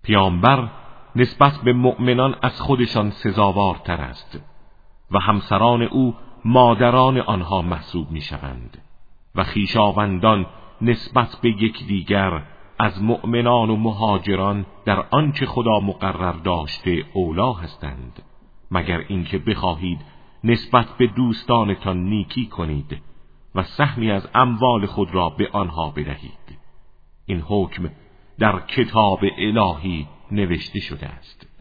پیامبر نسبت به مؤمنان از خودشان سزاوارتر است و همسران او مادران آنها محسوب می‌شوند و خویشاوندان نسبت به یکدیگر از مؤمنان و مهاجران در آنچه خدا مقرر داشته اولی هستند، مگر اینکه بخواهید نسبت به دوستانتان نیکی کنید و سهمی از اموال خود را به آنها بدهید. این حکم در کتاب الهی نوشته شده است.